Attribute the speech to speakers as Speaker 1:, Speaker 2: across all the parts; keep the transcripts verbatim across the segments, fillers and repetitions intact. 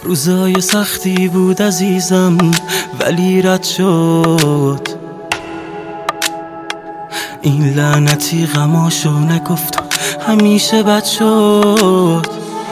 Speaker 1: روزای سختی بود عزیزم ولی رد شد. این لعنتی غماشو نگفت همیشه بد شد.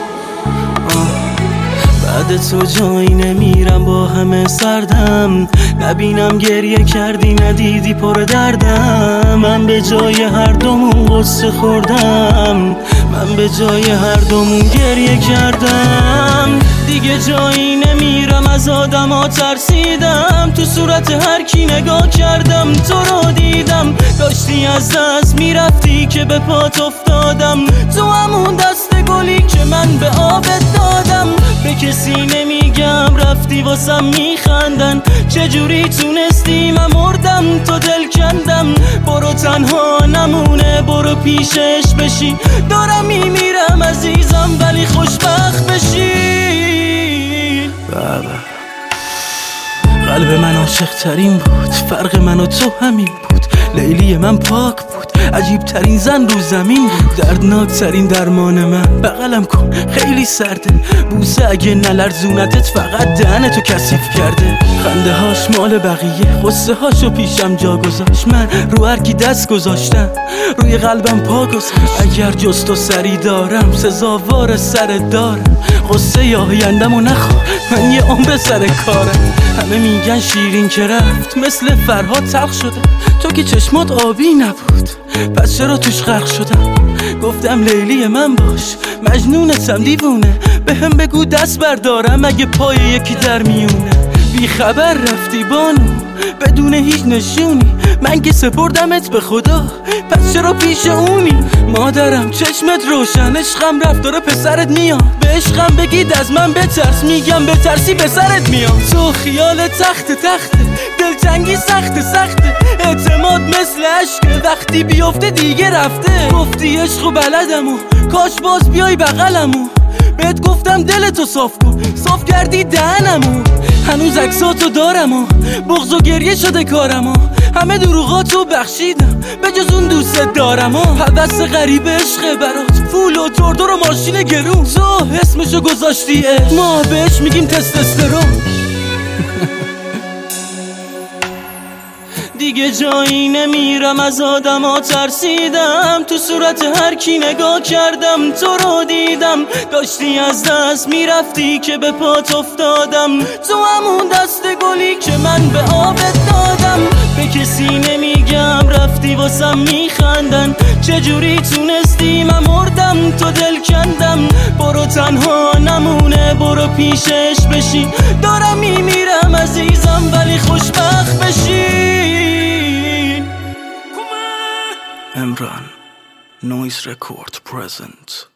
Speaker 1: بعد تو جایی نمیرم با همه سردم، نبینم گریه کردی ندیدی پر دردم. من به جای هر دومون غصه خوردم، من به جای هر دومون گریه کردم. دیگه جایی نمیرم از آدم ها ترسیدم، تو صورت هر کی نگاه کردم تو رو دیدم. داشتی از دست میرفتی که به پات افتادم، تو همون دست گلی که من به آبت دادم. به کسی نمیگم رفتی واسم میخندن، چجوری تونستی من مردم تو دل کندم. برو تنها نمونه برو پیشش بشی، دارم میمیرم عزیزم ولی خوشبخت بشی. بابا قلب من عاشق ترین بود، فرق من و تو همین بود. لیلی من پاک بود، عجیب ترین زن رو زمین بود. دردناک ترین درمان من، بغلم کن خیلی سرده. بوسه اگه نلرزونتت فقط دهنتو کثیف کرده. خنده هاش مال بقیه، غصه هاشو پیشم جا گذاشت. من رو هر کی دست گذاشتم روی قلبم پا گذاشت. اگر جز تو سری دارم سزاوار سر دارم. غصه آیندم و نخوا من یه عمر سر کارم. همه میگن شیرین که رفت مثل فرهاد تلخ شده، تو که چشمات آبی نبود پس چرا توش غرق شدم. گفتم لیلی من باش مجنونتم دیوونه، به هم بگو دست بردارم اگه پای یکی در میونه. بی خبر رفتی بانو بدون هیچ نشونی، من که سپردمت به خدا پس چرا پیش اونی. مادرم چشمت روشن، عشقم رفت داره پسرت میاد. به عشقم بگید از من بترس، میگم بترسی به سرت میاد. تو خیال تخت تخته، دلتنگی سخت سخته. اعتماد مثل عشق وقتی بیفته دیگه رفته. گفتی عشق و بلدم و کاش باز بیای بغلمو. بهت گفتم دلتو صاف کن، صاف کردی دهنمو. هنوز عکساتو دارم و بغض و گریه شده کارم و همه دروغاتو بخشیدم به جز اون دوست دارم و حوث غریب عشق برات، فول و توردور و ماشین گرون. تو اسمشو گذاشتی عشق، ما بهش میگیم تستوسترون. دیگه جایی نمیرم از آدم ها ترسیدم، تو صورت هر کی نگاه کردم تو رو دیدم. داشتی از دست میرفتی که به پات افتادم، تو همون دست گلی که من به آبت دادم. به کسی نمیگم رفتی واسم میخندن، چجوری تونستی من مردم تو دل کندم. برو تنها نمونه برو پیشش بشی، دارم میمیرم عزیزم ولی خوشبخت بشی. Emran Noise Record present.